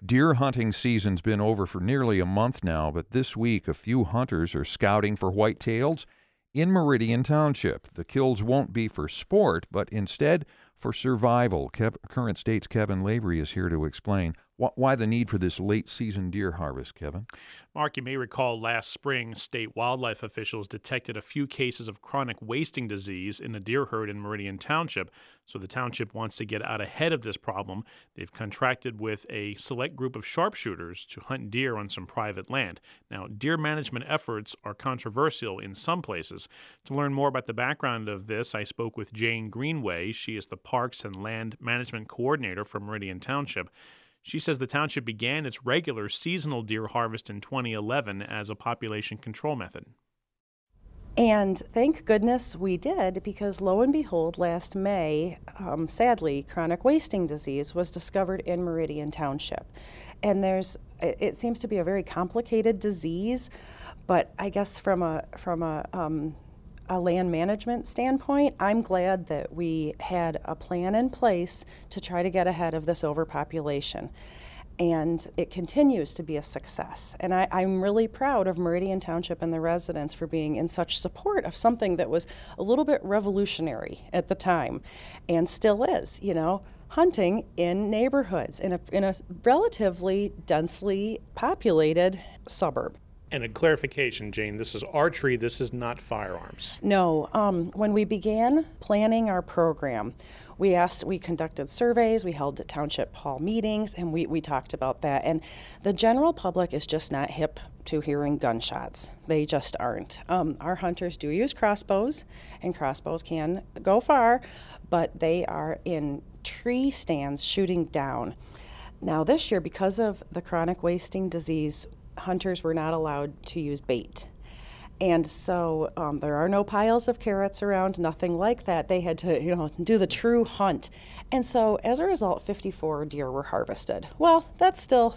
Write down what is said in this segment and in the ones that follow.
Deer hunting season's been over for nearly a month now, but this week a few hunters are scouting for whitetails in Meridian Township. The kills won't be for sport, but instead for survival. Current State's Kevin Lavery is here to explain why the need for this late-season deer harvest, Kevin. Mark, you may recall last spring, state wildlife officials detected a few cases of chronic wasting disease in a deer herd in Meridian Township. So the township wants to get out ahead of this problem. They've contracted with a select group of sharpshooters to hunt deer on some private land. Now, deer management efforts are controversial in some places. To learn more about the background of this, I spoke with Jane Greenway. She is the Parks and Land Management Coordinator for Meridian Township. She says the township began its regular seasonal deer harvest in 2011 as a population control method. And thank goodness we did, because lo and behold, last May, sadly, chronic wasting disease was discovered in Meridian Township. And it seems to be a very complicated disease, but I guess from a land management standpoint, I'm glad that we had a plan in place to try to get ahead of this overpopulation. And it continues to be a success. And I'm really proud of Meridian Township and the residents for being in such support of something that was a little bit revolutionary at the time, and still is, hunting in neighborhoods in a relatively densely populated suburb. And a clarification, Jane, this is archery, this is not firearms. No. When we began planning our program, we conducted surveys, we held township hall meetings, and we talked about that. And the general public is just not hip to hearing gunshots. They just aren't. Our hunters do use crossbows, and crossbows can go far, but they are in tree stands shooting down. Now this year, because of the chronic wasting disease, hunters were not allowed to use bait. And so there are no piles of carrots around, nothing like that. They had to, do the true hunt. And so as a result, 54 deer were harvested. Well, that's still,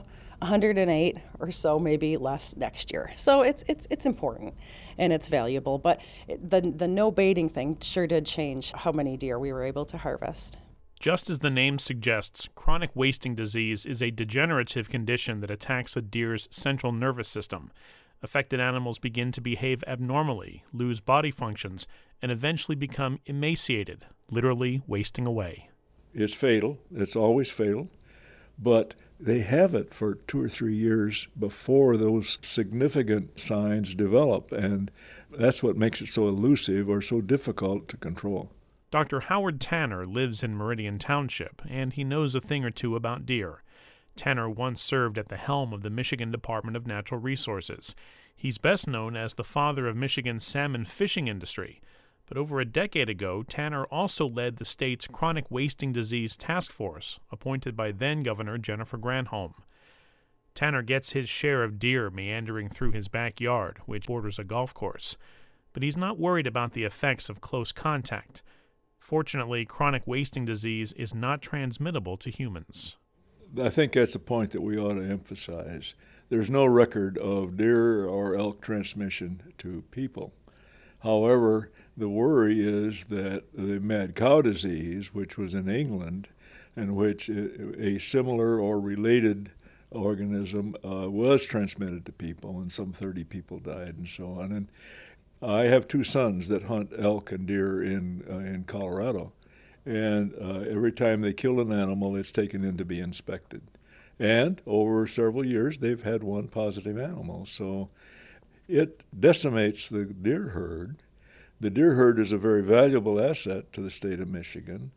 108 or so, maybe less next year. So it's important and it's valuable. But the no baiting thing sure did change how many deer we were able to harvest. Just as the name suggests, chronic wasting disease is a degenerative condition that attacks a deer's central nervous system. Affected animals begin to behave abnormally, lose body functions, and eventually become emaciated, literally wasting away. It's fatal. It's always fatal. But they have it for 2 or 3 years before those significant signs develop, and that's what makes it so elusive or so difficult to control. Dr. Howard Tanner lives in Meridian Township, and he knows a thing or two about deer. Tanner once served at the helm of the Michigan Department of Natural Resources. He's best known as the father of Michigan's salmon fishing industry. But over a decade ago, Tanner also led the state's chronic wasting disease task force, appointed by then-Governor Jennifer Granholm. Tanner gets his share of deer meandering through his backyard, which borders a golf course. But he's not worried about the effects of close contact. Fortunately, chronic wasting disease is not transmittable to humans. I think that's a point that we ought to emphasize. There's no record of deer or elk transmission to people. However, the worry is that the mad cow disease, which was in England, in which a similar or related organism was transmitted to people, and some 30 people died and so on. And I have 2 sons that hunt elk and deer in Colorado, and every time they kill an animal, it's taken in to be inspected. And over several years, they've had 1 positive animal. So it decimates the deer herd. The deer herd is a very valuable asset to the state of Michigan.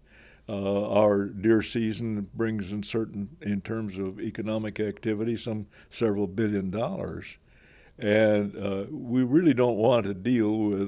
Our deer season brings in terms of economic activity, some several $1 billion. And we really don't want to deal with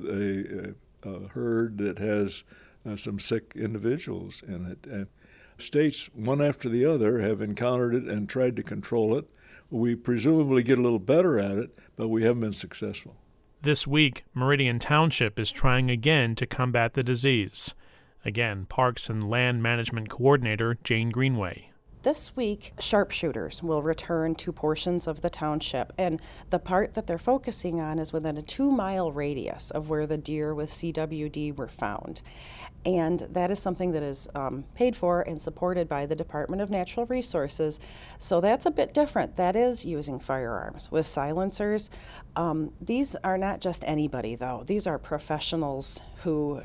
a herd that has some sick individuals in it. And states, one after the other, have encountered it and tried to control it. We presumably get a little better at it, but we haven't been successful. This week, Meridian Township is trying again to combat the disease. Again, Parks and Land Management Coordinator Jane Greenway. This week, sharpshooters will return to portions of the township, and the part that they're focusing on is within a 2-mile radius of where the deer with CWD were found. And that is something that is paid for and supported by the Department of Natural Resources. So that's a bit different. That is using firearms with silencers. These are not just anybody, though. These are professionals who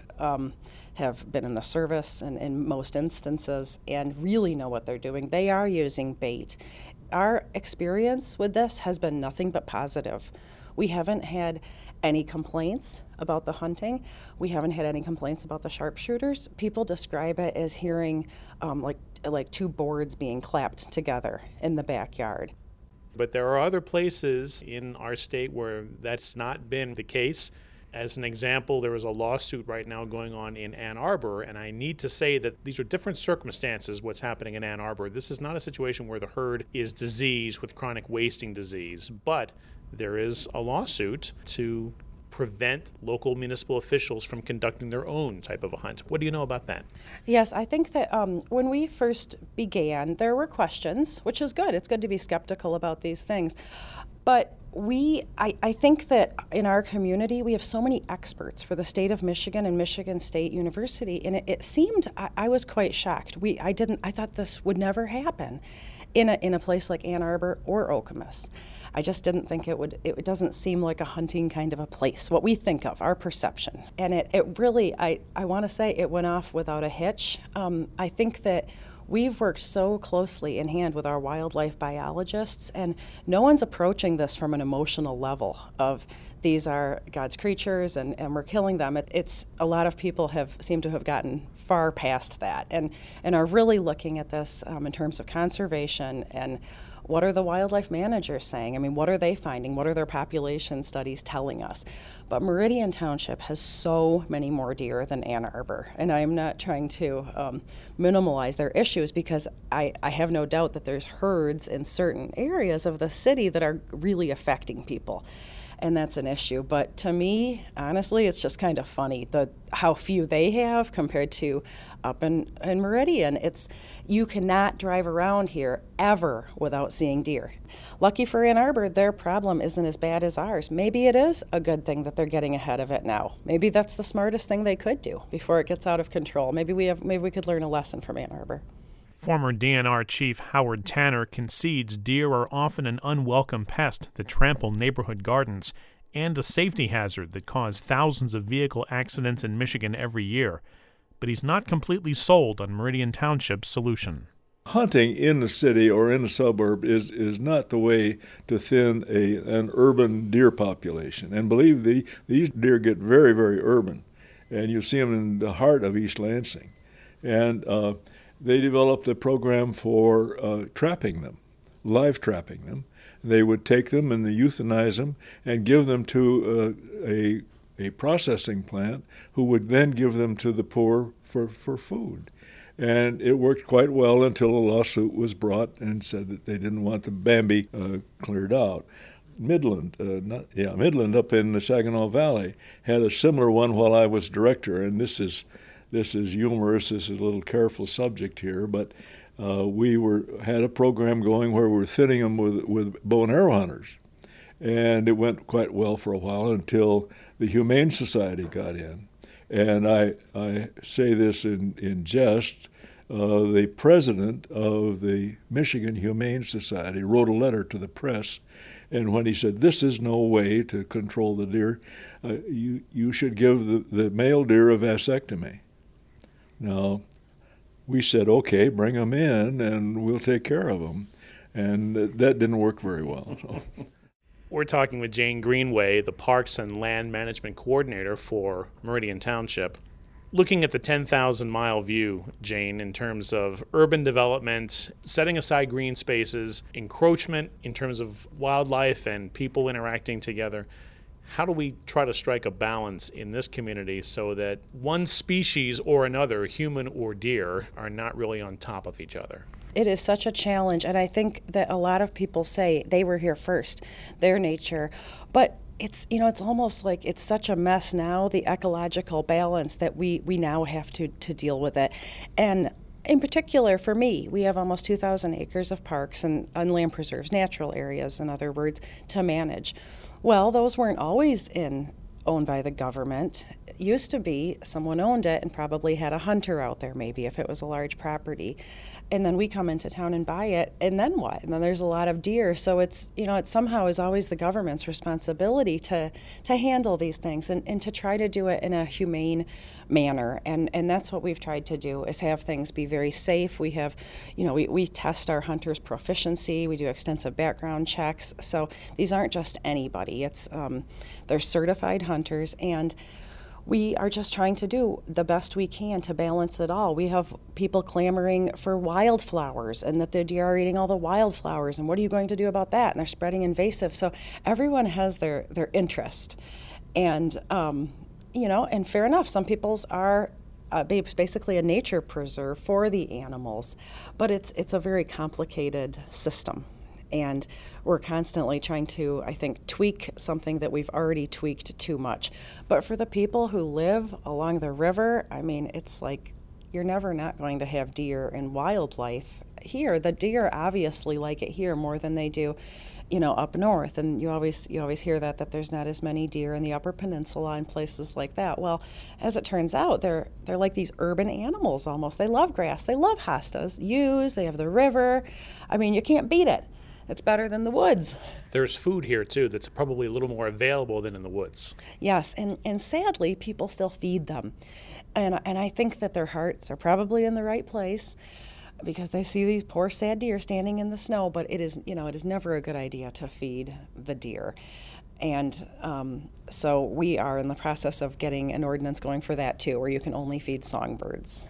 have been in the service and in most instances and really know what they're doing. They are using bait. Our experience with this has been nothing but positive. We haven't had any complaints about the hunting. We haven't had any complaints about the sharpshooters. People describe it as hearing like two boards being clapped together in the backyard. But there are other places in our state where that's not been the case. As an example, there is a lawsuit right now going on in Ann Arbor, and I need to say that these are different circumstances, what's happening in Ann Arbor. This is not a situation where the herd is diseased with chronic wasting disease, but there is a lawsuit to prevent local municipal officials from conducting their own type of a hunt. What do you know about that? Yes, I think that when we first began, there were questions, which is good. It's good to be skeptical about these things. But I think that in our community, we have so many experts for the state of Michigan and Michigan State University, and it seemed, I was quite shocked. I thought this would never happen in a place like Ann Arbor or Okemos. I just didn't think it doesn't seem like a hunting kind of a place, what we think of, our perception. And it really, I want to say it went off without a hitch. I think that we've worked so closely in hand with our wildlife biologists, and no one's approaching this from an emotional level of these are God's creatures and we're killing them. It's a lot of people seem to have gotten far past that and are really looking at this in terms of conservation and what are the wildlife managers saying? I mean, what are they finding? What are their population studies telling us? But Meridian Township has so many more deer than Ann Arbor, and I am not trying to minimize their issues because I have no doubt that there's herds in certain areas of the city that are really affecting people. And that's an issue. But to me, honestly, it's just kind of funny how few they have compared to up in Meridian. You cannot drive around here ever without seeing deer. Lucky for Ann Arbor, their problem isn't as bad as ours. Maybe it is a good thing that they're getting ahead of it now. Maybe that's the smartest thing they could do before it gets out of control. Maybe we could learn a lesson from Ann Arbor. Former DNR Chief Howard Tanner concedes deer are often an unwelcome pest that trample neighborhood gardens and a safety hazard that cause thousands of vehicle accidents in Michigan every year. But he's not completely sold on Meridian Township's solution. Hunting in the city or in the suburb is not the way to thin an urban deer population. And believe these deer get very, very urban. And you see them in the heart of East Lansing. And they developed a program for trapping them, live trapping them. They would take them and euthanize them and give them to a processing plant who would then give them to the poor for food. And it worked quite well until a lawsuit was brought and said that they didn't want the Bambi cleared out. Midland up in the Saginaw Valley had a similar one while I was director, and this is humorous. This is a little careful subject here, but we had a program going where we were thinning them with bow and arrow hunters, and it went quite well for a while until the Humane Society got in. And I say this in jest. The president of the Michigan Humane Society wrote a letter to the press, and when he said, "This is no way to control the deer, you should give the male deer a vasectomy." Now, we said, okay, bring them in and we'll take care of them. And that didn't work very well. So. We're talking with Jane Greenway, the Parks and Land Management Coordinator for Meridian Township. Looking at the 10,000-mile view, Jane, in terms of urban development, setting aside green spaces, encroachment in terms of wildlife and people interacting together, how do we try to strike a balance in this community so that one species or another, human or deer, are not really on top of each other? It is such a challenge, and I think that a lot of people say they were here first, their nature, but it's almost like it's such a mess now, the ecological balance, that we now have to deal with it. And In particular, for me, we have almost 2,000 acres of parks and land preserves, natural areas, in other words, to manage. Well, those weren't always owned by the government. It used to be someone owned it and probably had a hunter out there, maybe, if it was a large property. And then we come into town and buy it, and then what? And then there's a lot of deer. So it's, it somehow is always the government's responsibility to handle these things and to try to do it in a humane manner. And that's what we've tried to do, is have things be very safe. We have, we test our hunters' proficiency. We do extensive background checks. So these aren't just anybody. It's they're certified hunters, and we are just trying to do the best we can to balance it all. We have people clamoring for wildflowers and that the deer are eating all the wildflowers, and what are you going to do about that? And they're spreading invasive. So everyone has their interest. And, and fair enough, some people's are basically a nature preserve for the animals, but it's a very complicated system. And we're constantly trying to, I think, tweak something that we've already tweaked too much. But for the people who live along the river, I mean, it's like you're never not going to have deer and wildlife here. The deer obviously like it here more than they do, up north. And you always hear that there's not as many deer in the Upper Peninsula and places like that. Well, as it turns out, they're like these urban animals almost. They love grass. They love hostas, ewes. They have the river. I mean, you can't beat it. It's better than the woods. There's food here, too, that's probably a little more available than in the woods. Yes, and sadly, people still feed them. And I think that their hearts are probably in the right place because they see these poor, sad deer standing in the snow, but it is never a good idea to feed the deer. And so we are in the process of getting an ordinance going for that, too, where you can only feed songbirds.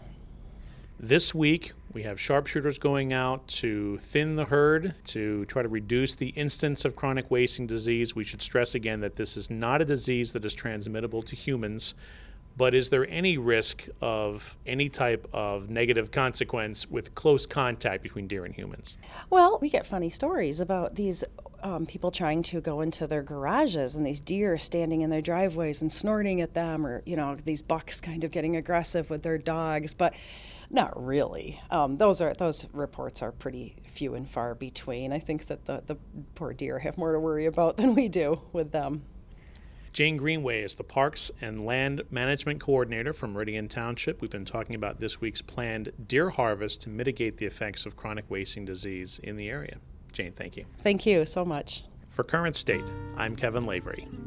This week, we have sharpshooters going out to thin the herd to try to reduce the incidence of chronic wasting disease. We should stress again that this is not a disease that is transmittable to humans, but is there any risk of any type of negative consequence with close contact between deer and humans? Well, we get funny stories about these people trying to go into their garages and these deer standing in their driveways and snorting at them, or, these bucks kind of getting aggressive with their dogs, but not really. Those reports are pretty few and far between. I think that the poor deer have more to worry about than we do with them. Jane Greenway is the Parks and Land Management Coordinator from Meridian Township. We've been talking about this week's planned deer harvest to mitigate the effects of chronic wasting disease in the area. Jane, thank you. Thank you so much. For Current State, I'm Kevin Lavery.